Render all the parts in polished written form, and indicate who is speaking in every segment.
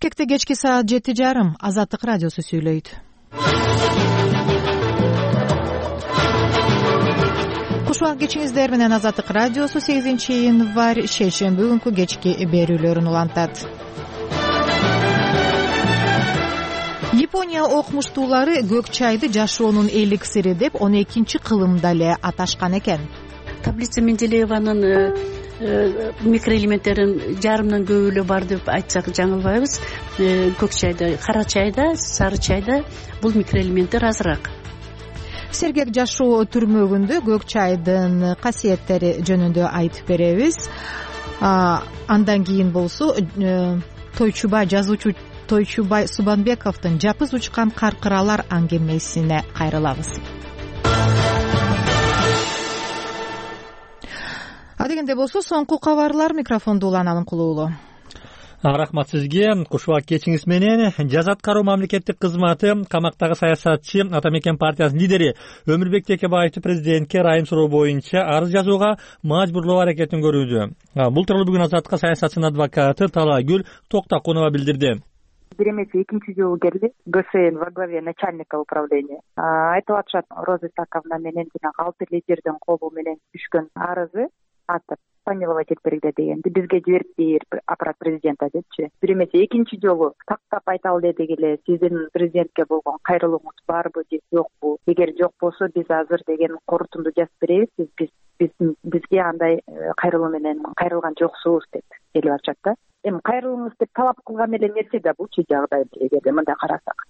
Speaker 1: Бишкекте кечки саат 7:30 Азаттык радиосу сүйлөйт. Кушуак кечиңиздер менен Азаттык радиосу 8-январь шейшемби күнкү кечки берүүлөрүн улантат. Япония окумуштуулары көк чайды жашоонун эликсири деп 12-кылымда эле аташкан экен.
Speaker 2: Таблица Менделееванын микроэлементтерин жарымдан көп эле бар деп айтсак жаңылбайбыз. Көк чайда, кара чайда, сары чайда бул микроэлементтер азыраак.
Speaker 1: Сергек жашоо түрмөгүндө көк чайдын касиеттери жөнүндө айтып беребиз. Андан кийин болсо Тойчубай жазуучу Тойчубай Субанбековдун жапыз учкан каркыралар аңгемесине кайрылабыз. Адегенде болсо соңку кабарлар микрофонду Улан Алымкулуулу.
Speaker 3: Рахмат сизге. Кушуак кечиңиз менен жаза аткаруу мамлекеттик кызматы камактагы саясатчы Ата Мекен партиясынын лидери Өмүрбек Текебаевди президентке ырайым суроо боюнча арыз жазууга мажбурлоо аракетин көрүүдө. Бул тууралуу бүгүн Азаттыкка саясатчынын адвокаты Талайгүл Токтакунова билдирди.
Speaker 4: Бир эмес экинчи жолу келди ГСН во главе начальника управления. Айтып атышат Роза Исаковна менен жанагы 6 лидердин колу менен түшкөн арызы атып помиловать этип бергиле дегенди бизге жиберип бер аппарат президента депчи. Бир эмес экинчи жолу тактап айталы дедик эле сиздин президентке болгон кайрылууңуз барбы же жокпу? Эгер жок болсо биз азыр деген корутунду жазып беребиз. Бизге андай кайрылуу менен кайрылган жоксуз деп келип атышат да. Эми кайрылыңыз деп талап кылган эле нерсе да булчу жагдай эгерде мындай карасак.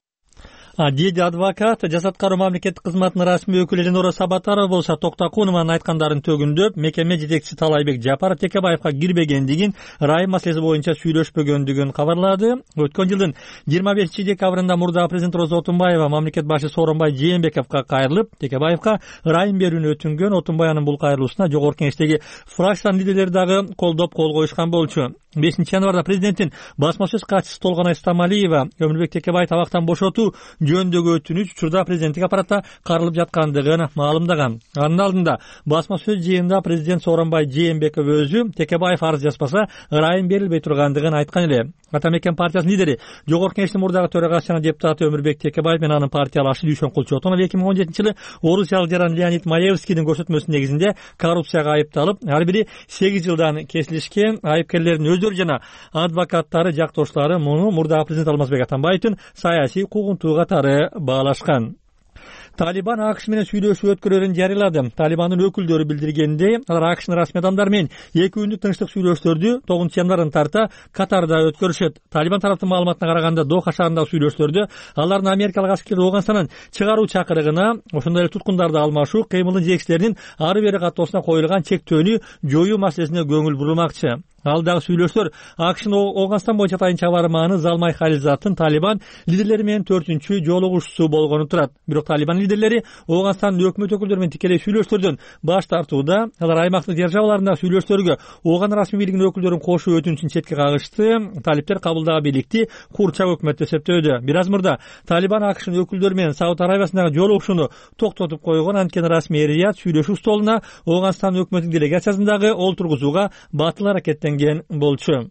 Speaker 3: Деди адвокат жаза аткаруу мамлекеттик кызматынын расмий өкүлү Эленора Сабатарова болсо Токтакунованын айткандарын төгүндөп, мекеме жетекчиси Талайбек Жапаров Текебаевга кирбегендигин, ырайым маселеси боюнча сүйлөшпөгөндүгүн кабарлады. Өткөн жылдын 25-декабрында мурдагы президент Роза Отунбаева мамлекет башы Сооронбай Жээнбековго кайрылып, Текебаевга ырайым берүүнү өтүнгөн. Отунбаевдин бул кайрылуусуна жогорку кеңештеги фракциянын лидерлери дагы колдоп кол коюшкан болчу. 5-январда президенттин басма сөз катчысы Толгонай Стамалиева Өмүрбек Текебаев табактан бошотуу жөнүндөгү өтүнүч учурда президенттик аппаратта каралып жаткандыгын маалымдаган. Анын алдында басма сөз жыйынында президент Сооронбай Жээнбеков өзү Текебаев арыз жазбаса ырайым берилбей тургандыгын айткан эле. Ата Мекен партиясынын лидери жогорку кеңештин мурдагы төрагасы жана депутаты Өмүрбек Текебаев менен анын партиялашы Дүйшөн Кулчотонов 2017-жылы орусиялык жаран Леонид Маевскийдин көрсөтмөсүнүн негизинде коррупцияга айыпталып, ар бири 8 жылдан кесилишкен. Айыпкерлердин өздөрү жана адвокаттары жактоштулары муну мурдагы президент Алмазбек Атамбаевдин саясий куугунтугу катары баалашкан. Талибан АКШ менен сүйлөшүү өткөрөрүн жарыялады. Талибандын өкүлдөрү билдиргендей, алар АКШнын расмий адамдары менен 2 күндүк тынчтык сүйлөшүүлөрдү 9-январдан тарта Катарда өткөрүшөт. Талибан тараптын маалыматына караганда Доха шаарындагы сүйлөшүүлөрдө алардын америкалык аскерлер Ооганстандан чыгаруу чакырыгына, ошондой эле туткундарды алмашуу, кыймылдын жетекчилеринин ары бери каттоосуна коюлган чектөөнү жоюу маселесине көңүл бурулмакчы. Алдагы сүйлөшүүлөр АКШнын Ооганстан боюнча атайын чабарманы Залмай Халилзаттын Талибан лидерлери менен 4-чү жолугушуусу болгону турат. Бирок Талибан лидерлери Ооганстандын өкмөт өкүлдөрү менен тикелей сүйлөшүүлөрдөн баш тартууда. Алар аймактык державаларындагы сүйлөшүүлөргө Ооган расмий бийлигинин өкүлдөрүн кошуу өтүнүчүн четке кагышты. Талиптер кабылдаган бийликти курчак өкмөт деп эсептөөдө. Бир аз мурда Талибан АКШнын өкүлдөрү менен Сауд Арабиясындагы жолугушууну токтотуп койгон. Анткени расмий Рият сүйлөшүү столуна Ооганстандын өкмөтүнүн делегациясын дагы олтургузууга батыл аракеттенген болчу.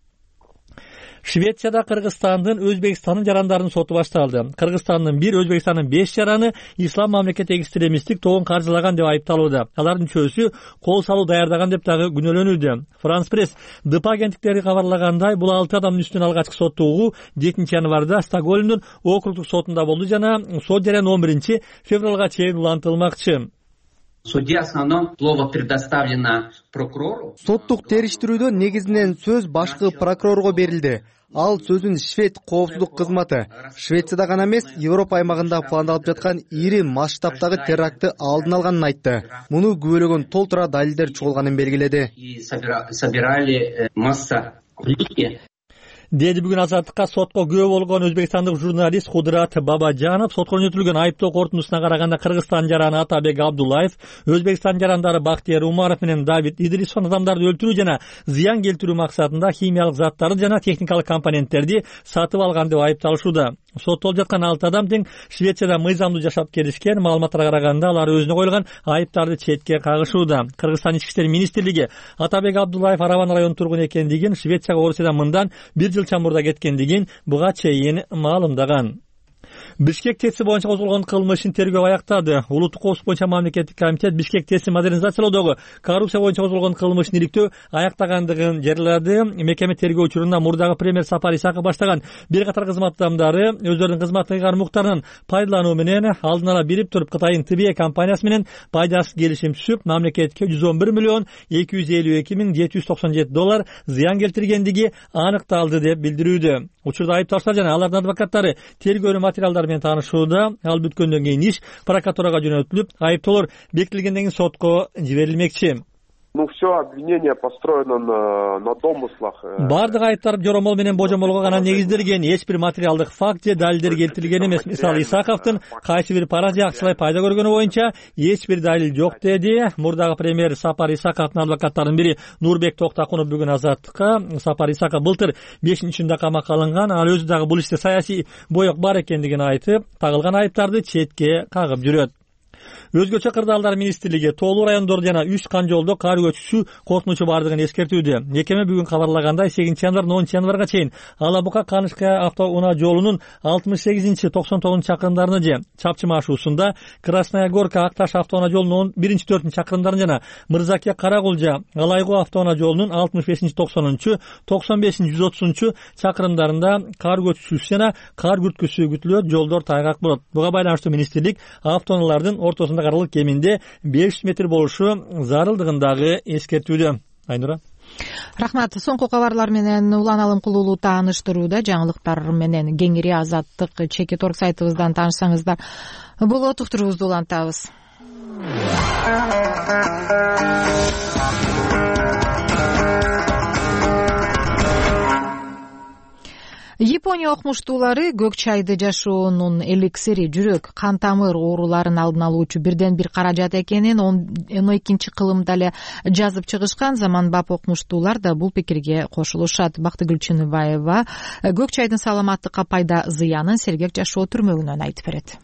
Speaker 3: Швецияда Кыргызстандын Өзбекстандын жарандарын соту башталды. Кыргызстандын 1, Өзбекстандын 5 жараны ислам мамлекет экстремисттик тобун каржылаган деп айыпталууда. Алардын чөйсү кол салуу даярдаган деп дагы күнөөлөнүүдө. Франс пресс ДП агенттиктери кабарлагандай, бул 6 адамдын үстүнөн алгачкы соттугуу 7-январда Стокгольмдун округдук сотунда болду жана сот жарыяны 11-февралга чейин улантылмакчы.
Speaker 5: Судья основном слово предоставлено прокурору.
Speaker 6: Соттук териштирүүдө негизинен сөз башкы прокурорго берилди. Ал сөзүн Швед коопсуздук кызматы Швецияда гана эмес, Европа аймагында пландалып жаткан ири масштабтагы терактты алдын алганын айтты. Муну күбөлөгөн толтура далилдер чогулганын белгиледи.
Speaker 5: Собирали масса улики.
Speaker 3: Деди бүгүн Азаттыкка сотко күбө болгон өзбекстандык журналист Кудурат Бабажанов. Сотко жөнөтүлгөн айыптоо корутундусуна караганда Кыргызстан жараны Атабек Абдуллаев, Өзбекстан жарандары Бактияр Умаров менен Давид Идрисов адамдарды өлтүрүү жана зыян келтирүү максатында химиялык заттарды жана техникалык компоненттерди сатып алган деп айыпталышууда. соттолуп жаткан 6 адам тең Швецияда мыйзамдуу жашап келишкен. Маалыматтарга караганда алар өзүнө коюлган айыптарды четке кагышууда. Кыргызстан ички иштер министрлиги Атабек Абдуллаев Арабан районунун тургуну экендигин, Швецияга Орусиядан мындан 1 жыл чамурда кеткендигин буга чейин маалымдаган. Бишкек ТЭЦи боюнча козголгон кылмыш ишин тергөө аяктады. Улуттук коопсуздук боюнча мамлекеттик комитет Бишкек ТЭЦи модернизациялоодогу коррупция боюнча козголгон кылмышын иликтөө аяктагандыгын жарыялады. Мекеме тергөө учурунда мурдагы премьер Сапар Исаков баштаган бир катар кызмат адамдары өздөрүнүн кызматтык ыйгарым-укуктарын пайдалануу менен алдын ала бирип туруп Кытайдын ТБ компаниясы менен пайдасыз келишим түзүп, мамлекетке 111 миллион 252 миң 797 доллар зыян келтиргендиги аныкталды деп билдирүүдө. Учурда айыпталуучулар жана алардын адвокаттары тергөө материалдары менен таанышууда. Ал бүткөндөн кийин иш прокуратурага жөнөтүлүп, айыптоолор бекитилгенден кийин сотко жиберилмекчи.
Speaker 7: Все обвинение построено на домыслах.
Speaker 3: Бардык айыптар жоромол менен божомолго гана негизделген, эч бир материалдык факт же далилдер келтирилген эмес. Мисалы Исаковдун кайсы бир пара же акчалай пайда көргөнү боюнча эч бир далил жок деди. Мурдагы премьер Сапар Исаковдун адвокаттарынын бири Нурбек Токтакунов бүгүн Азаттыкка Сапар Исаков былтыр 5-июнда камакка алынган, ал өзү дагы бул иште саясий боек бар экендигин айтып, тагылган айыптарды четке кагып жүрөт. Өзгөчө кырдаалдар министрлиги тоолуу райондор жана 3 канжолдо кар көчүшү коркунучу бардыгын эскертүүдө. Мекеме бүгүн кабарлагандай 8-январдан 10-январга чейин Ала Бука Канышкая автоунаа жолунун 68-99 чакырымдарыны же Чапчы маршрутунда, Красная Горка Акташ автоунаа жолунун 1-4 чакырымдарын жана Мырзаке Каракулжа Алайгоо автоунаа жолунун 65-90, 95-130 чакырымдарында кар көчүшү жана кар күрткүсү күтүлөт, жолдор тайгак болот. Буга байланыштуу министрлик автоунаалардын ортосунда каралык кеминде 500 метр болушу зарылдыгындагы эскертүүдө. Айнура.
Speaker 1: Рахмат. Соңку кабарлар менен Улан Алымкулуулу тааныштырууда. Жаңылыктар менен кеңири Азаттык Чекиторг сайтыбыздан таанышсаңыздар болот. Уктуруубузду улантабыз. Япония окумуштуулары көк чайды жашоонун эликсири, жүрөк, кан тамыр ооруларын алдын алуучу бирден бир каражат экенин 12-кылымда эле жазып чыгышкан. Заманбап окумуштуулар да бул пикирге кошулушат. Бактыгүл Чыныбаева көк чайдын саламаттыкка пайда зыянын сергек жашоо түрмөгүнөн айтып берет.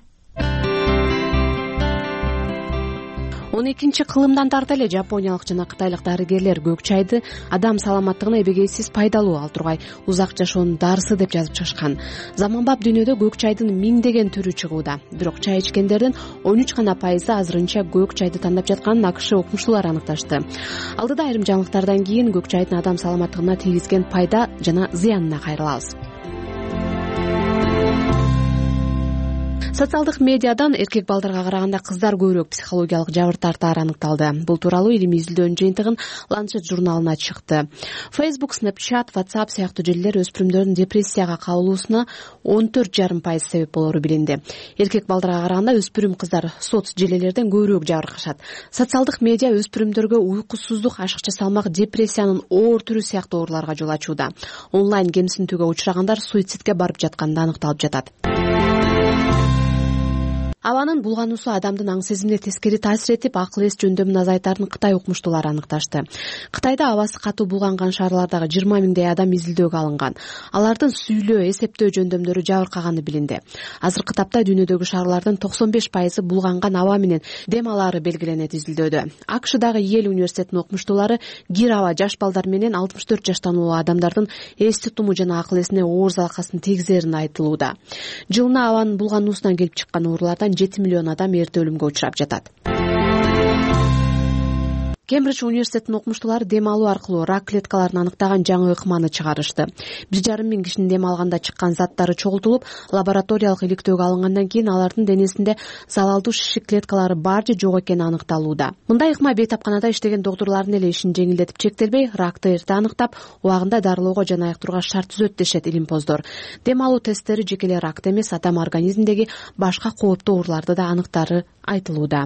Speaker 8: 12-кылымдан тарта эле жапониялык жана кытайлык дарыгерлер көк чайды адам саламаттыгына эбегейсиз пайдалуу, ал тургай узак жашоонун дарысы деп жазып чыгышкан. Заманбап дүйнөдө көк чайдын миңдеген түрү чыгууда. Бирок чай ичкендердин 13% азырынча көк чайды тандап жатканын АКШ окумуштуулары аныкташты. Алдыда айрым жаңылыктардан кийин көк чайдын адам саламаттыгына тийгизген пайда жана зыянына кайрылабыз. Социалдык медиадан эркек балдарга караганда кыздар көбүрөөк психологиялык жабыр тартаары аныкталды. Бул тууралуу илимий изилдөөнүн жыйынтыгын Lancet журналына чыкты. Facebook, Snapchat, WhatsApp сыяктуу желилер өспүрүмдөрдүн депрессияга кабылуусуна 14,5% себеп болору билинди. Эркек балдарга караганда өспүрүм кыздар соц желилерден көбүрөөк жабыркашат. Социалдык медиа өспүрүмдөргө уйкусуздук, ашыкча салмак, депрессиянын оор түрү сыяктуу ооруларга жол ачууда. Онлайн кемсинтүүгө учрагандар суицидке барып жатканы аныкталып жатат. Абанын булгануусу адамдын аң сезимине тескери таасир этип, акыл эс жөндөмүн азайтарын Кытай окумуштуулары аныкташты. Кытайда абасы катуу булганган шаарлардагы 20 миңдей адам изилдөөгө алынган. Алардын сүйлөө, эсептөө жөндөмдөрү жабыркаганы билинди. Азыркы тапта дүйнөдөгү шаарлардын 95% булганган аба менен дем алаары белгиленет изилдөөдө. АКШдагы Йель университетинин окумуштуулары кир аба жаш балдар менен 64 жаштан улуу адамдардын эс тутуму жана акыл эсине оор залалкасын тийгизерин айтылууда. Жылына абанын булгануусунан келип чыккан оорулардан 7 миллион адам эрте өлүмгө учурап жатат. Кембридж университетинин окумуштуулары дем алуу аркылуу рак клеткаларын аныктаган жаңы ыкманы чыгарышты. 1,5 миң кишинин дем алганда чыккан заттары чогултулуп, лабораториялык иликтөөгө алынгандан кийин алардын денесинде залалдуу шишик клеткалары бар же жок экени аныкталууда. Мындай ыкма бейтапканада иштеген доктурлардын эле ишин жеңилдетип чектелбей, ракты эрте аныктап, убагында дарылоого жана айыктырууга шарт түзөт дешет илимпоздор. Дем алуу тесттери жеке эле ракты эмес, адам организминдеги башка кооптуу ооруларды да аныктары айтылууда.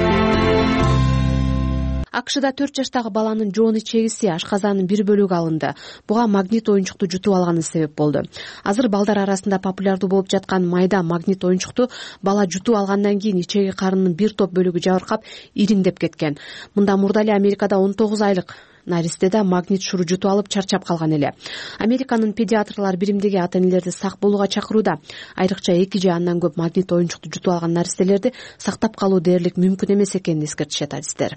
Speaker 8: АКШда 4 жаштагы баланын жоон ичегиси, ашказанын бир бөлүгү алынды. Буга магнит оюнчукту жутуп алганы себеп болду. Азыр балдар арасында популярдуу болуп жаткан майда магнит оюнчукту бала жутуп алгандан кийин ичеги карынынын бир топ бөлүгү жабыркап, ириңдеп кеткен. Мында мурда эле Америкада 19 айлык наристе да магнит шуру жутуп алып чарчап калган эле. Американын педиатрлар биримдиги ата энелерди сак болууга чакырууда. Айрыкча 2 же андан көп магнит оюнчукту жутуп алган наристелерди сактап калуу дээрлик мүмкүн эмес экенин эскертишет адистер.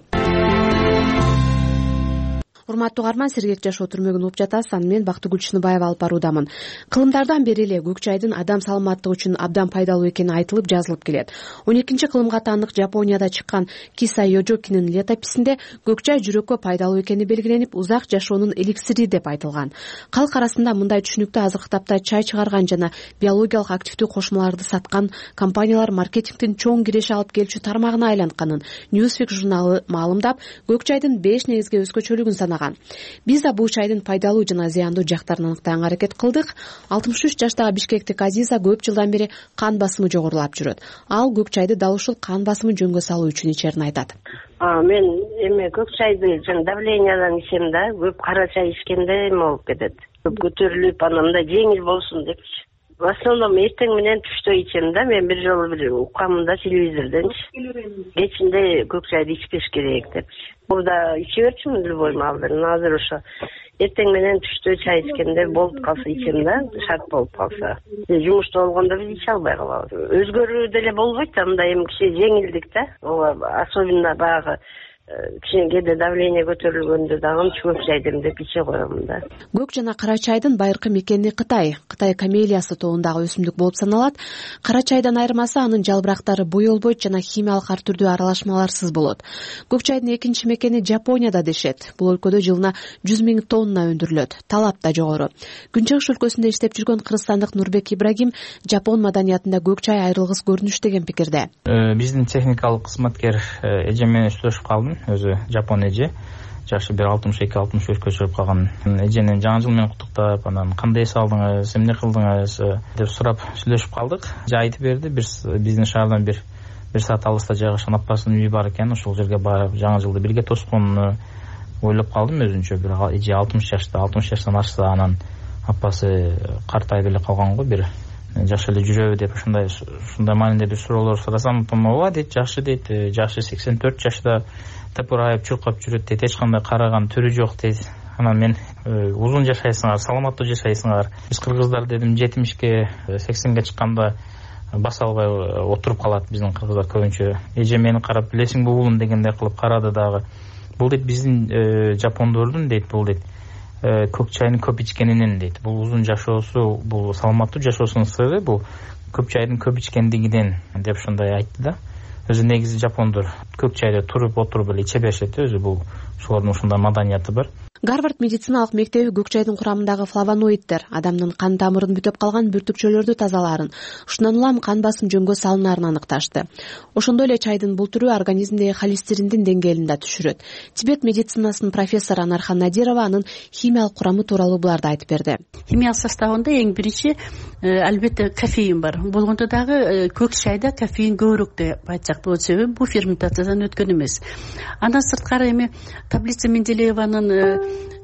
Speaker 8: Урматтуу угарман, сергек жашоо түрмөгүн угуп жатасыз. Аны мен Бактыгүл Чыныбаева алып баруудамын. Кылымдардан бери эле көк чайдын адам саламаттыгы үчүн абдан пайдалуу экени айтылып жазылып келет. 12-кылымга таандык Жапонияда чыккан Киса Йожокинин летописинде көк чай жүрөккө пайдалуу экени белгиленип, узак жашоонун эликсири деп айтылган. Калк арасында мындай түшүнүктүү азыркы тапта чай чыгарган жана биологиялык активдүү кошмаларды саткан компаниялар маркетингдин чоң киреше алып келчү тармагына айлантканын Newsweek журналы маалымдап, көк чайдын 5 негизги өзгөчөлүгүн санаган. Биз да бул чайдын пайдалуу жана зыяндуу жактарын аныктаганга аракет кылдык. 63 жаштагы бишкектик Азиза көп жылдан бери кан басымы жогорулап жүрөт. Ал көк чайды дал ушул кан басымын жөнгө салуу үчүн ичерин айтат.
Speaker 9: Мен көк чайды жана давлениядан ичем да, көп кара чай ичкенде болуп кетет. Көп көтөрүлүп, анан да жеңил болсун депчи. В основном эртең менен түштө ичем да. Мен бир жолу уккамында телевизорденчи. Кечинде көк чайды ичпеш керек депчи. Бурда иче берчүмүн любой маалдарын. Азыр ошо эртең менен түштө чай ичкенде болуп калса ичем да, шарт болуп калса. Жумушта болгондо биз иче албай калабыз. Өзгөрүү деле болбойт да, мындай эми кичи жеңилдик да. Особенно баягы кичине кээде давление көтөрүлгөндө дагы көк чай демдеп иче коем да.
Speaker 8: Көк жана кара чайдын байыркы мекени Кытай камелиясы тобундагы өсүмдүк болуп саналат. Кара чайдан айырмасы анын жалбырактары боелбойт жана химиялык ар түрдүү аралашмаларсыз болот. Көк чайдын экинчи мекени Жапонияда дешет. Бул өлкөдө жылына 100 000 тонна өндүрүлөт. Талап да жогору. Күнчыгыш өлкөсүндө иштеп жүргөн кыргызстандык Нурбек Ибрагим Жапон маданиятында көк чай айрылгыс көрүнүш деген пикирде.
Speaker 10: Биздин техникалык кызматкер эже менен сүйлөшүп калдым. Өзү Жапон эже, жашы бир 62-63 чыгып калган. Эжени жаңы жыл менен куттуктап, анан кандай эс алдыңыз, эмне кылдыңыз деп сурап сүйлөшүп калдык. Айтып берди, биздин шаардан бир саат алыста жайгашкан апасынын үйү бар экен. Ошол жерге барып жаңы жылды бирге тосконуну ойлоп калдым өзүнчө. Бир эже 60 жаштан ашса, анан апасы картайып эле калган го, бир жакшы эле жүрөбү деп ушундай маанилде бир суроолор сурасам, ооба дейт, жакшы дейт, жакшы 84 жашта тапырайып чуркап жүрөт дейт, эч кандай караган түрү жок дейт. Анан мен узун жашайсыңар, саламаттуу жашайсыңар. Биз кыргыздар дедим 70-ке 80-ге чыкканда баса албай отуруп калат биздин кыргыздар көбүнчө. Эже мени карап, билесиңби уулум дегендей кылып карады дагы. Бул дейт биздин жапондордун дейт, бул дейт көк чайны көп ичкенинен дейт. Бул узун жашоосу, бул саламаттуу жашоосунун сыры бул көк чайдын көп ичкендигинен деп ушундай айтты да. Өзү негизи жапондор көк чайды туруп отуруп эле иче беришет, өзү бул ошолордун ушундай маданияты бар.
Speaker 8: Гарвард медициналык мектеби көк чайдын курамындагы флавоноиддер адамдын кан тамырын бүтөп калган бүртүкчөлөрдү тазалаарын, ушундан улам кан басым жөнгө салынаарын аныкташты. Ошондой эле чайдын бул түрү организмдеги холестериндин деңгээлин да түшүрөт. Тибет медицинасынын профессору Анархан Надирова анын химиялык курамы тууралуу буларды айтып берди.
Speaker 2: Химиялык составында эң биринчи албетте кофеин бар. Болгондо дагы көк чайда кофеин көбүрөөк деп айтсак болот, себеби бул ферментациядан өткөн эмес. Андан сырткары эми таблица Менделееванын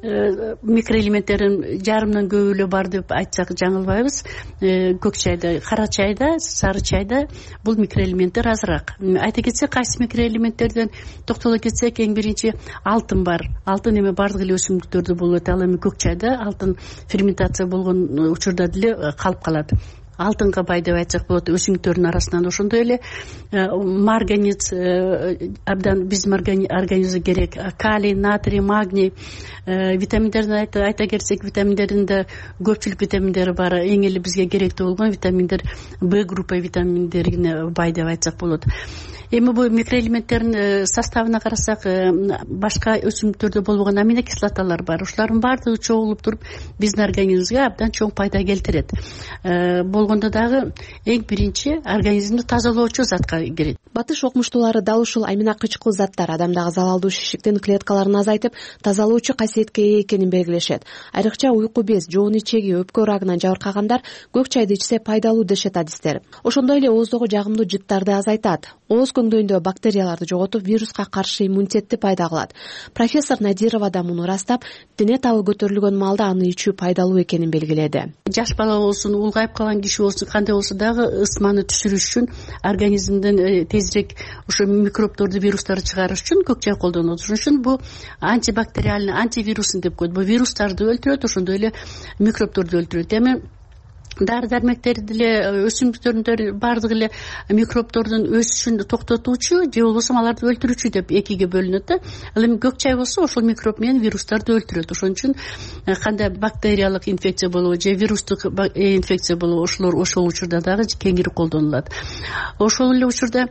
Speaker 2: микроэлементтерин жарымдан көп эле бар деп айтсак жаңылбайбыз. Көк чайда, кара чайда, сары чайда бул микроэлементтер азыраак. Айта кетсек, кайсы микроэлементтерден токтоло кетсек, эң биринчи алтын бар. Алтын эми бардык эле өсүмдүктөрдө болот. Ал эми көк чайда алтын ферментация болгон учурда деле калып калат. Алтынга бай деп айтсак болот, өсүмдүктөрдүн арасынан. Ошондой эле марганец, абдан биздин организмге керек, калий, натрий, магний, витаминдерден айта кетсек, витаминдердин да көпчүлүк витаминдери бар. Эң эле бизге керектүү болгон витаминдер Б группа витаминдерине бай деп айтсак болот. Эми бул микроэлементтердин составына карасак, башка өсүмдүктөрдө болбогон аминокислоталар бар. Ушулардын баардыгы чогулуп туруп биздин организмге абдан чоң пайда келтирет. Болгондо дагы эң биринчи организмди тазалоочу затка кирет.
Speaker 8: Батыш окумуштуулары дал ушул амина кычкыл заттар адамдагы залалдуу шишиктин клеткаларын азайтып, тазалоочу касиетке ээ экенин белгилешет. Айрыкча уйку без, жоон ичеги, өпкө рагынан жабыркагандар көк чайды ичсе пайдалуу дешет адистер. Ошондой эле ооздогу жагымдуу жыттарды азайтат. Ооз көңдөйүндө бактерияларды жоготуп, вируска каршы иммунитетти пайда кылат. Профессор Надирова да муну ырастап, дене табы көтөрүлгөн маалда аны ичүү пайдалуу экенин белгиледи.
Speaker 2: Жаш бала болсун, улгайып калган киши кичүү болсун кандай болсо дагы ысманы түшүрүш үчүн организмден тезирээк ошо микробдорду вирустарды чыгарыш үчүн көк чай колдонулат. Ошон үчүн бул антибактериальный, антивирусный деп коет. Бул вирустарды өлтүрөт, ошондой эле микробдорду өлтүрөт. Эми дары дармектерди деле өсүмдүктөрдүн баардыгы эле микробдордун өсүшүн токтотуучу же болбосо аларды өлтүрүүчү деп экиге бөлүнөт да. Ал эми көк чай болсо ошол микроб менен вирустарды өлтүрөт. Ошон үчүн кандай бактериялык инфекция болобу же вирустук инфекция болобу ошол учурда дагы кеңири колдонулат. Ошол эле учурда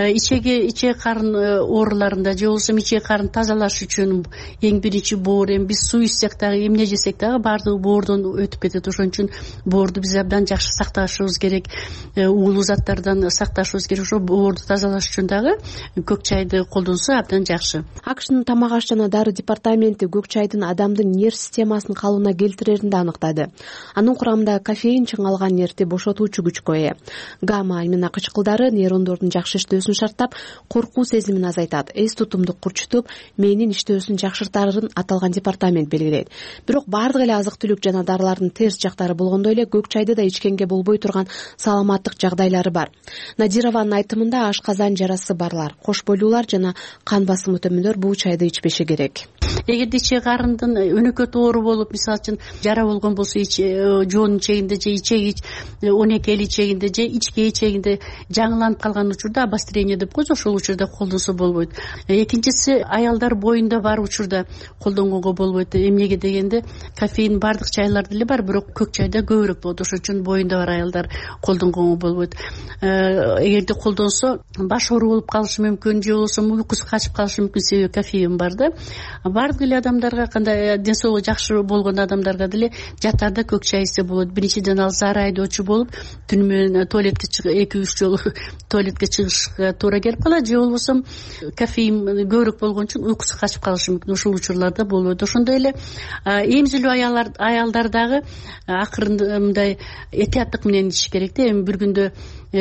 Speaker 2: ичек карын ооруларында же болбосо ичек карын тазалаш үчүн эң биринчи боор, эми биз суу ичсек дагы эмне жесек дагы баардыгы боордон өтүп кетет. Ошон үчүн боорду биз абдан жакшы сакташыбыз керек, уулуу заттардан сакташыбыз керек. Ошо боорду тазалаш үчүн дагы көк чайды колдонсо абдан жакшы.
Speaker 8: АКШнын тамак аш жана дары департаменти көк чайдын адамдын нерв системасын калыбына келтирерин да аныктады. Анын курамында кофеин чыңалган нервти бошотуучу күчкө ээ. Гамма-амина кычкылдары нейрондордун жакшы иштөөсүн шарттап, коркуу сезимин азайтат, эс тутумду курчутуп, мээнин иштөөсүн жакшыртарын аталган департамент белгилейт. Бирок баардык эле азык-түлүк жана дарылардын терс жактары болгондой эле көк чайды да ичкенге болбой турган саламаттык жагдайлары бар. Надированын айтымында ашказан жарасы барлар, кош бойлуулар жана кан басымы төмөндөр бул чайды ичпеши керек.
Speaker 2: Эгерде ичек карындын өнөкөт оору болуп, мисалы үчүн жара болгон болсо жоонун ичегинде же ичеги 12 эл ичегинде же ичке ичегинде жаңыланып калган учурда обострение деп коебуз, ошол учурда колдонсо болбойт. Экинчиси аялдар боюнда бар учурда колдонгонго болбойт. Эмнеге дегенде кофеин баардык чайларда эле бар, бирок көк чайда көбүрөөк болот. Ошон үчүн боюнда бар аялдар колдонгонго болбойт. Эгерде колдонсо баш оору болуп калышы мүмкүн, же болбосо уйкусу качып калышы мүмкүн, себеби кофеин бар да. Баардык эле адамдарга, кандай ден соолугу жакшы болгон адамдарга деле жатарда көк чай ичсе болот. Биринчиден ал зар айдоочу болуп, түнү менен туалетке 2-3 жолу туалетке чыгышка туура келип калат, же болбосо кофеин көбүрөөк болгон үчүн уйкусу качып калышы мүмкүн. Ошол учурларда болбойт. Ошондой эле эмзилүү аялдар дагы акырында мындай этияттык менен ичиш керек да. Эми бир күндө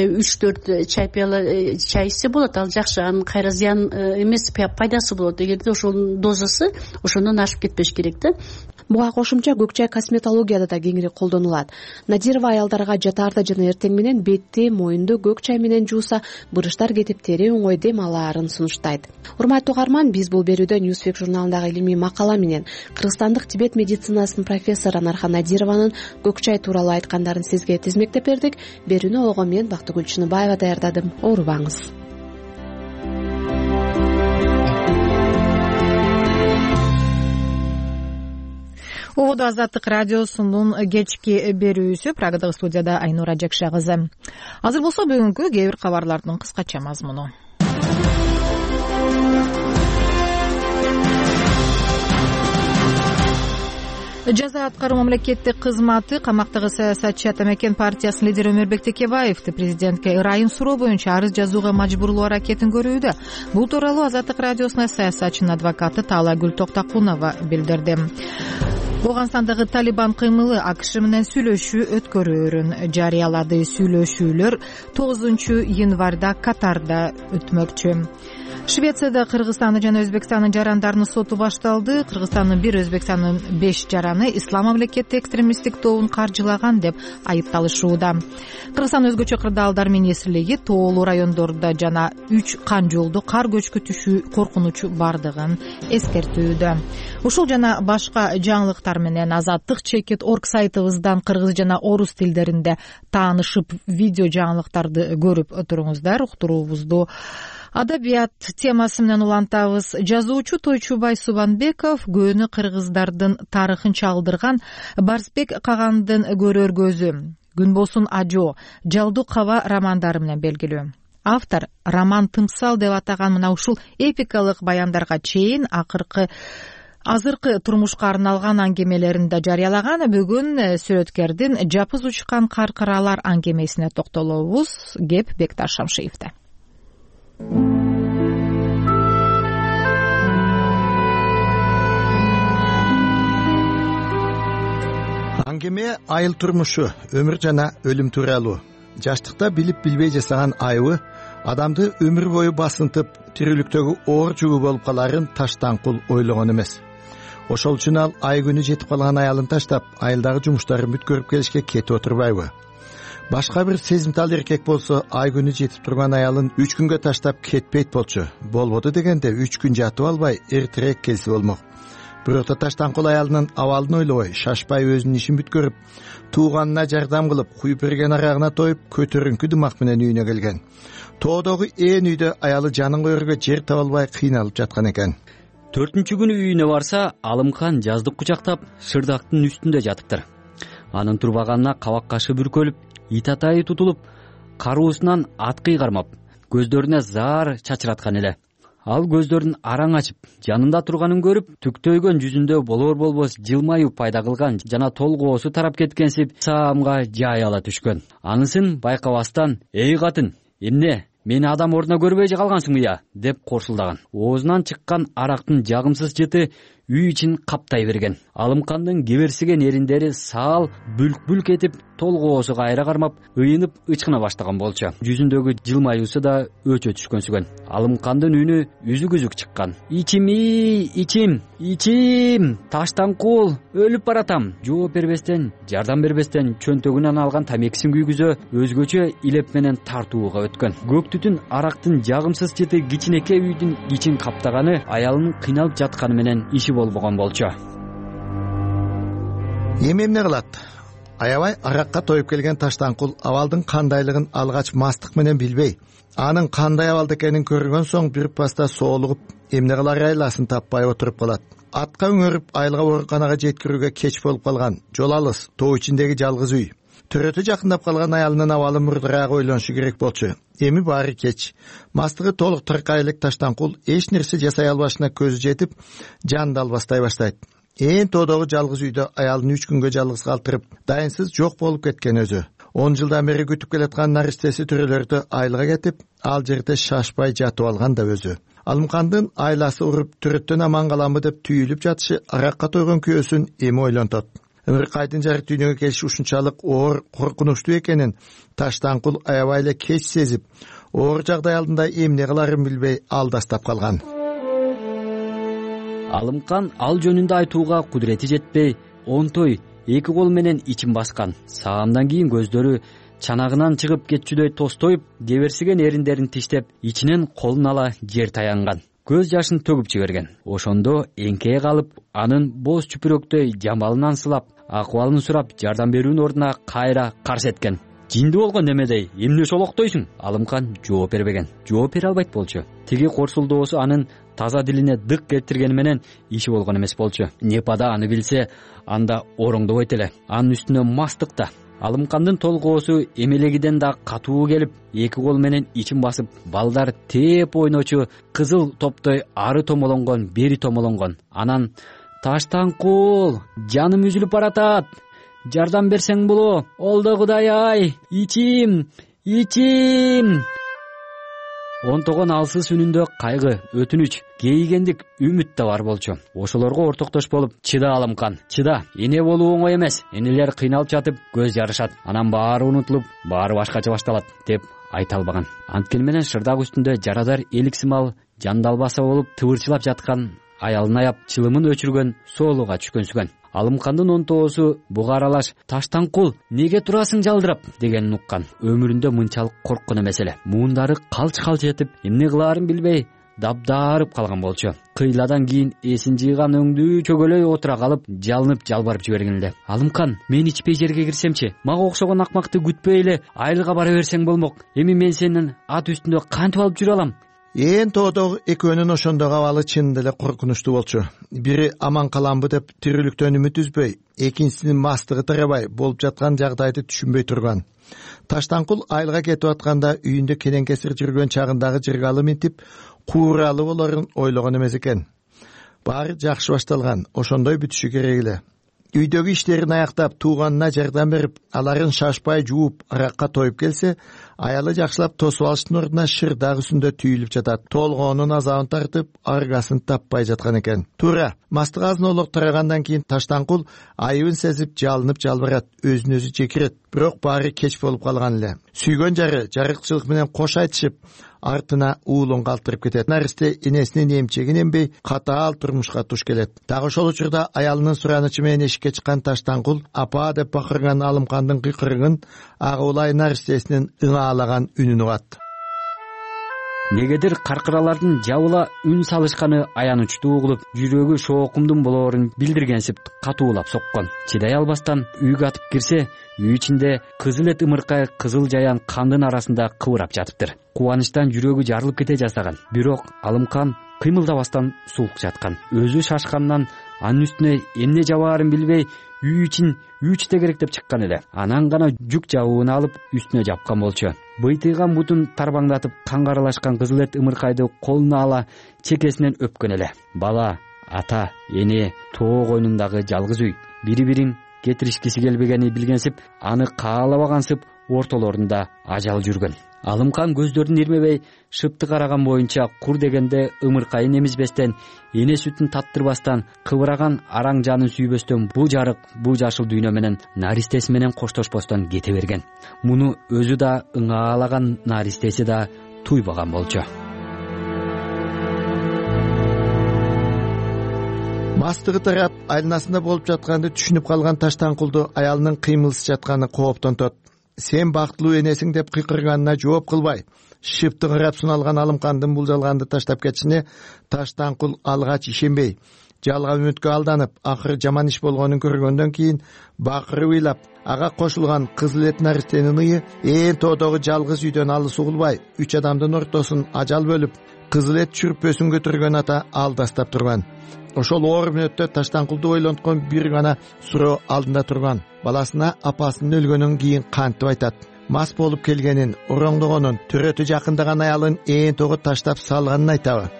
Speaker 2: 3-4 чай пияла чай ичсе болот, ал жакшы, анын кайра зыян эмес, пайдасы болот. Эгерде ошонун дозасы ошондон ашып кетпеш керек да.
Speaker 8: Буга кошумча көк чай косметологияда да кеңири колдонулат. Надирова аялдарга жатаарда жана эртең менен бетти, моюнду көк чай менен жууса, бырыштар кетип тери оңой дем алаарын сунуштайт. Урматтуу угарман, биз бул берүүдө Newsweek журналындагы илимий макала менен кыргызстандык Тибет медицинасынын профессору Анархан Надированын көк чай тууралуу айткандарын сизге тизмектеп бердик. Берүүнү ого мен Бактыгүл Чыныбаева даярдадым. Оорубаңыз.
Speaker 1: Угуду Азаттык радиосунун кечки берүүсү. Прагадагы студияда Айнура Жакша кызы. Азыр болсо бүгүнкү кээ бир кабарлардын кыскача мазмуну. Жаза аткаруу мамлекеттик кызматы камактагы саясатчы Атамекен партиясынын лидери Өмүрбек Текебаевди президентке ырайым суроо боюнча арыз жазууга мажбурлоо аракетин көрүүдө. Бул тууралуу Азаттык радиосуна саясатчынын адвокаты Таалайгүл Токтакунова билдирди. Ооганстандагы Талибан кыймылы АКШ менен сүйлөшүү өткөрүүрүн жарыялады. Сүйлөшүүлөр 9 январда Катарда өтмөкчү. Швецияда Кыргызстандын жана Өзбекстандын жарандарынын соту башталды. Кыргызстандын 1, Өзбекстандын 5 жараны ислам мамлекети экстремисттик тобун каржылаган деп айыпталышууда. Кыргызстан өзгөчө кырдаалдар министрлиги тоолуу райондордо жана 3 кан жолдо кар көчкү түшүү коркунучу бардыгын эскертүүдө. Ушул жана башка жаңылыктар менен Азаттык.org сайтыбыздан кыргыз жана орус тилдеринде таанышып видео жаңылыктарды көрүп туруңуздар. Уктуруубузду адабият темасы менен улантабыз. Жазуучу Тойчубай Субанбеков көөнү кыргыздардын тарыхын чалдырган Барсбек Кагандын көрөр көзү, Күнбосун Ажо, Жалду Кава романдары менен белгилүү. Автор роман тымсал деп атаган мына ушул эпикалык баяндарга чейин азыркы турмушка арналган аңгемелерин да жарыялаган. Бүгүн сүрөткердин Жапыз учкан каркыралар аңгемесине токтолобуз. Кеп Бекташ Шамшиевде.
Speaker 11: Аңгеме айыл турмушу, өмүр жана өлүм тууралуу. Жаштыкта билип билбей жасаган айыбы адамды өмүр бою басынтып, тирүүлүктөгү оор жүгү болуп каларын таштанкул ойлогон эмес. Ошол үчүн ал ай күнү жетип калган аялын таштап, айылдагы жумуштарын бүткөрүп келишке кетип отурбайбы? башка бир сезимтал эркек болсо ай күнү жетип турган аялын 3 күнгө таштап кетпейт болчу. Болбоду дегенде 3 күн жатып албай эртерээк келсе болмок. Бирок Таштанкул аялынын абалын ойлобой, шашпай өзүнүн ишин бүткөрүп, тууганына жардам кылып, куюп берген арагына тоюп, көтөрүңкү дымак менен үйүнө келген. Тоодогу ээн үйдө аялы жанын көөргө жер таба албай кыйналып жаткан экен.
Speaker 12: 4-күнү үйүнө барса, Алымкан жаздык кучактап, шырдактын үстүндө жатыптыр. Анын турбаганына кабак кашы бүркөлүп, ит атайы тутулуп, каруусунан аткый кармап, көздөрүнө заар чачыраткан эле. Ал көздөрүн араң ачып, жанында турганын көрүп, түктөйгөн жүзүндө болор-болбос жылмаюу пайда кылган жана толгоосу тарап кеткенсип саамга жай ала түшкөн. Анысын байкабастан: "Эй катын, эмне? Мени адам ордуна көрбөй калгансыңбы я?" деп коршулдаган. Оозунан чыккан арактын жагымсыз жыты үй ичин каптай берген. Алымкандын кеберсиген эриндери саал бүлк-бүлк этип, толгоосу кайра кармап, ыйынып ычкына баштаган болчу. Жүзүндөгү жылмаюусу да өчө түшкөнсүгөн. Алымкандын үнү үзүк-үзүк чыккан. Ичим, Таштанкул, өлүп баратам. Жооп бербестен, жардам бербестен чөнтөгүнөн алган тамекисин күйгүзө, өзгөчө илеп менен тартууга өткөн. Көк түтүн арактын жагымсыз жыты кичинекей үйдүн ичин каптаганы аялынын кыйналып жатканы менен иши болбогон болчу.
Speaker 11: Эмне кылат? Аябай аракка тоюп келген Таштанкул абалдын кандайлыгын алгач мастык менен билбей, анын кандай абалда экенин көргөн соң бир паста соолугуп, эмне кылар айласын таппай отуруп калат. Атка өңөрүп, айылга ооруканага жеткирүүгө кеч болуп калган. Жол алыс, тоо ичиндеги жалгыз үй. Төрөтү жакындап калган аялынын абалы мурдураак ойлонушу керек болчу. Эми баары кеч. Мастыгы толук тыркай элек Таштанкул эч нерсе жасай албашына көзү жетип, жанды албастай баштайт. Ээн тоодогу жалгыз үйдө аялын 3 күнгө жалгыз калтырып, дайынсыз жок болуп кеткен өзү. 10 жылдан бери күтүп келаткан наристеси төрөлөрдү айылга кетип, ал жерде шашпай жатып алган да өзү. Алымкандын айласы уруп төрөттөн аман каламбы деп түйүлүп жатышы аракка тойгон күйөөсүн эми ойлонтот. Ымыркайдын жарык дүйнөгө келиши ушунчалык оор, коркунучтуу экенин Таштанкул аябай эле кеч сезип, оор жагдай алдында эмне кыларын билбей алдастап калган.
Speaker 12: Алымкан ал жөнүндө айтууга кудурети жетпей, онтой эки кол менен ичин баскан. Саамдан кийин көздөрү чанагынан чыгып кетчүдөй тостоюп, кеберсиген эриндерин тиштеп, ичинен колун ала жер таянган. Көз жашын төгүп жиберген. Ошондо эңкее калып, анын боз чүпүрөктөй жамалынан сылап, акыбалын сурап, жардам берүүнүн ордуна кайра карш эткен. "Жинди болгон немедей, эмне шолоктойсуң?" Алымкан жооп бербеген. Жооп бере албайт болчу. Тиги корсулдоосу анын таза дилине дык келтиргени менен иши болгон эмес болчу. Непада аны билсе, анда ороңдобойт эле. Анын үстүнө мастык да. Алымкандын толгоосу эмелегиден да катуу келип, эки кол менен ичин басып, балдар тээп ойночу кызыл топтой ары томолонгон, бери томолонгон. Анан: "Таштанкул, жаным үзүлүп баратат. Жардам берсең боло. Олдо Кудай-ай, ичим. Онтогон алсыз үнүндө кайгы, өтүнүч, кейигендик, үмүт да бар болчу. Ошолорго ортоктош болуп: "Чыда Алымкан, чыда. Эне болуу оңой эмес. Энелер кыйналып жатып, көз жарышат. Анан баары унутулуп, баары башкача башталат" деп айта албаган. Анткени менен шырдак үстүндө жарадар эликсимал, жандалбаса болуп тыбырчылап жаткан аялын аяп, чылымын өчүргөн, соолуга түшкөнсүгөн. Алымкандын онтоосу буга аралаш: "Таштанкул, неге турасың жалдырап?" дегенин уккан. Өмүрүндө мынчалык корккон эмес эле. Муундары калч-калч этип, эмне кылаарын билбей дабдаарып калган болчу. Кыйладан кийин эсин жыйган өңдүү чөгөлөй отура калып, жалынып жалбарып жиберген эле. "Алымкан, мен ичпей жерге кирсемчи? Мага окшогон акмакты күтпөй эле айылга бара берсең болмок. Эми мен сенин ат үстүндө кантип алып жүрө алам?"
Speaker 11: Ээн тоодогу экөөнүн ошондогу абалы чынында эле коркунучтуу болчу. Бири аман каламбы деп тирүүлүктөн үмүт үзбөй, экинчисинин мастыгы тарабай болуп жаткан жагдайды түшүнбөй турган. Таштанкул айылга кетип атканда үйүндө кенен-кесир жүргөн чагындагы жыргалы минтип, кууралы болорун ойлогон эмес экен. Баары жакшы башталган, ошондой бүтүшү керек эле. Үйдөгү иштерин аяктап, тууганына жардам берип, аларын шашпай жууп, аракка тоюп келсе, аялы жакшылап тосуп алыштын ордуна шырдак үстүндө түйүлүп жатат. Толгоонун азабын тартып, аргасын таппай жаткан экен. Туура, мастык азын олок тарагандан кийин Таштанкул айыбын сезип, жалынып жалбырат, өзүн өзү жекирет. бирок баары кеч болуп калган эле. Сүйгөн жары жарыкчылык менен кош айтышып, артына уулун калтырып кетет. Наристе энесинин эмчегин эмбей катаал турмушка туш келет. Дагы ошол учурда аялынын суранычы менен эшикке чыккан Таштанкул апа деп бакырган Алымкандын кыйкырыгын, ага улай наристесинин ыңаалаган үнүн угат.
Speaker 12: Негедир каркыралардын жабыла үн салышканы аянычтуу угулуп, жүрөгү шоокумдун болоорун билдиргенсип катуулап соккон. Чыдай албастан үйгө атып кирсе, үй ичинде кызыл эт ымыркай кызыл жаян кандын арасында кыбырап жатыптыр. Кубанычтан жүрөгү жарылып кете жаздаган. Бирок Алымкан кыймылдабастан сулук жаткан. Өзү шашкандан анын үстүнө эмне жабаарын билбей, үй ичин үч тегеректеп чыккан эле. Анан гана жүк жабуун алып үстүнө жапкан болчу. Быйтыйган бутун тарбаңдатып каңгарлашкан кызыл эт ымыркайды колуна ала чекесинен өпкөн эле. Бала, ата, эне, тоо койнундагы жалгыз үй. Бири-бирин кетиришкиси келбегени билгенсип, аны каалабагансып ортолорунда ажал жүргөн. Алымкан көздөрүн ирмебей, шыпты караган боюнча кур дегенде ымыркайын эмизбестен, эне сүтүн таттырбастан, кыбыраган араң жанын сүйбөстөн бул жарык, бул жашыл дүйнө менен наристеси менен коштошпостон кете берген. Муну өзү да ыңаалаган, наристеси да туйбаган болчу.
Speaker 11: Мастыгы тарап, айланасында болуп жатканды түшүнүп калган Таштанкулду аялынын кыймылсыз жатканы кооптонтот. Сен бактылуу энесиң деп кыйкырганына жооп кылбай, шыпты кырап суналган Алымкандын бул жалганды таштап кетишине Таштанкул алгач ишенбей, жалган үмүткө алданып, акыры жаман иш болгонун көргөндөн кийин бакырып ыйлап, ага кошулган кызыл эт наристенин ые ээн тоодогу жалгыз үйдөн алыс угулбай, 3 адамдын ортосун ажал бөлүп, кызыл эт чүрпөсүн көтөргөн ата алдастап турган. Ошол оор мүнөттө Таштанкулду ойлонткон бир гана суроо алдында турган. Баласына апасынын өлгөнүн кийин кантип айтат? Мас болуп келгенин, ороңдогонун, төрөтү жакындаган аялын ээн тоого таштап салганын айтабы?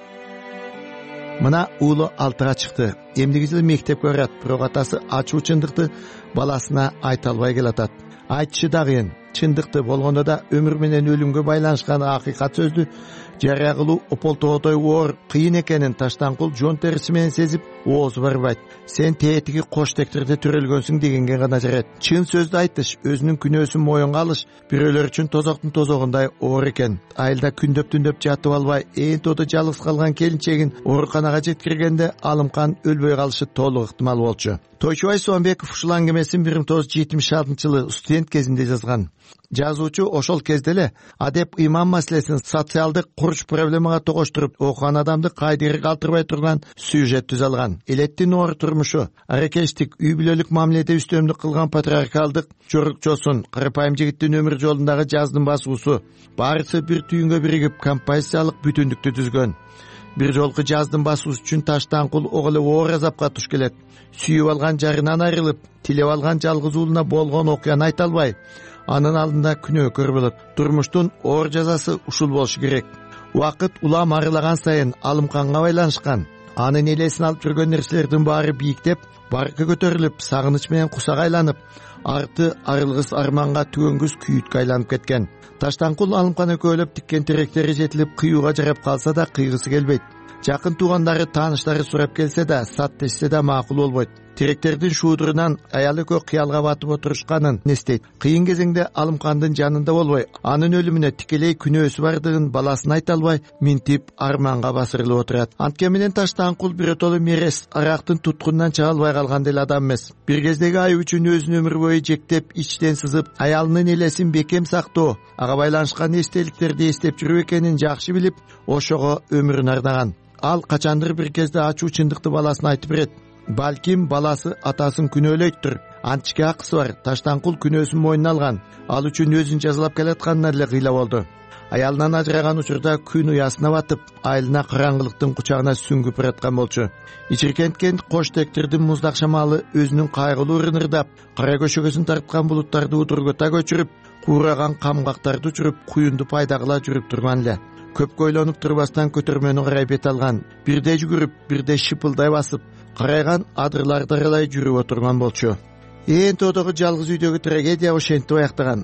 Speaker 11: Мына уулу 6-га чыкты. Эмдиги жыл мектепке барат, бирок атасы ачуу чындыкты баласына айта албай келатат. Айтышы да кыйын. Чындыкты болгондо да өмүр менен өлүмгө байланышкан акыйкат сөздү жарыя кылуу ополтоотой оор кыйын экенин Таштанкул жон териси менен сезип, оозу барбайт. Сен тетиги кош тектерде төрөлгөнсүң дегенге гана жарайт. Чын сөздү айтыш, өзүнүн күнөөсүн моюнга алыш бирөөлөр үчүн тозоктун тозогундай оор экен. Айылда күндөп-түндөп жатып албай, ээн тоодо жалгыз калган келинчегин ооруканага жеткиргенде Алымкан өлбөй калышы толук ыктымал болчу. Тойчубай Суамбеков ушул аңгемесин 1976-жылы студент кезинде жазган. Жазуучу ошол кезде эле адеп ыйман маселесин социалдык куруч проблемага тогоштуруп, окуган адамды кайдыгер калтырбай турган сюжет түзө алган. Элеттин оор турмушу, аракештик, үй бүлөлүк мамиледе үстөмдүк кылган патриархалдык жорукчосун, карапайым жигиттин өмүр жолундагы жаздын басуусу, баарысы бир түйүнгө биригип композициялык бүтүндүктү түзгөн. Бир жолку жаздын басуусу үчүн Таштанкул ого эле оор азапка туш келет. Сүйүп алган жарынан айрылып, тилеп алган жалгыз уулуна болгон окуяны айта албай, анын алдында күнөөкөр болот. Турмуштун оор жазасы ушул болушу керек. Убакыт улам арылаган сайын Алымканга байланышкан. Анын элесин алып жүргөн нерселердин баары бийиктеп, баркы көтөрүлүп, сагыныч менен кусак айланып, арты арылгыс арманга түгөнгүс күйүткө айланып кеткен. Таштанкул Алымкан экөөлөп тиккен теректери жетилип кыюуга жарап калса да кыйгысы келбейт. Жакын туугандары, тааныштары сурап келсе да, саттешсе да макул болбойт. Теректердин шуудурунан аял экөө кыялга батып отурушканын эстейт. Кыйын кезеңде Алымкандын жанында болбой, анын өлүмүнө тикелей күнөөсү бардыгын баласына айта албай, минтип арманга басырылып отурат. Анткени менен Таштанкул биротолу мерес, арактын туткунунан чыга албай калган деле адам эмес. Бир кездеги аю үчүн өзүн өмүр бою жектеп, ичтен сызып, аялынын элесин бекем сактоо, ага байланышкан эстеликтерди эстеп жүрүү экенин жакшы билип, ошого өмүрүн ардаган. Ал качандыр бир кезде ачуу чындыкты баласына айтып берет. Балким баласы атасын күнөөлөйттүр. Античке акысы бар. Таштанкул күнөөсүн мойнуна алган. Ал үчүн өзүн жазалап келатканына эле кыйла болду. Аялынан ажыраган учурда күн уясына батып, айылына караңгылыктын кучагына сүңгүп бараткан болчу. Ичиркенткен кош тектердин муздак шамалы өзүнүн кайгылуу ырынырдап, кара көшөгөсүн тарткан булуттарды удургута көчүрүп, куураган камгактарды учуруп, куюнду пайда кыла жүрүп турган эле. Көпкө ойлонуп турбастан көтөрмөнү карай бет алган. Бирде жүгүрүп, бирде шыпылдай басып, карайган адырларды аралай жүрүп отурган болчу. Ээн тоодогу жалгыз үйдөгү трагедия ошентип аяктаган.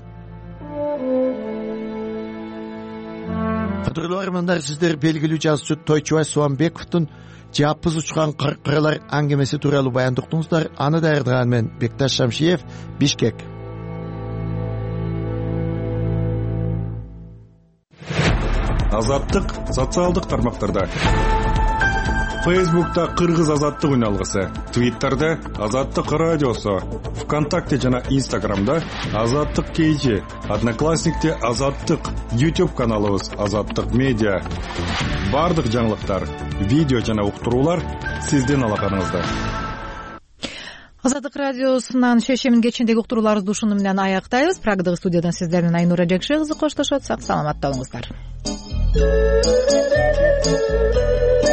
Speaker 11: Кадырлуу армандар, сиздер белгилүү жазуучу Тойчубай Суамбековдун Жапыз учкан каркыралар аңгемеси тууралуу баяндыктыңыздар. Аны даярдаган мен Бекташ Шамшиев, Бишкек.
Speaker 13: Азаттык социалдык тармактарда. Фейсбукта Кыргыз азаттык үн алгысы, Твиттерде Азаттык радиосу, ВКонтакте жана Инстаграмда Азаттык KG, Одноклассникте Азаттык, YouTube каналыбыз Азаттык медиа. Бардык жаңылыктар, видео жана уктуруулар сиздин алаканыңызда.
Speaker 1: Азаттык радиосунан шешемин кечиндеги уктурууларыбызды ушуну менен аяктайбыз. Прагадагы студиядан сиздерден Айнура Жекше кызы коштошот. Сак саламатта болуңуздар.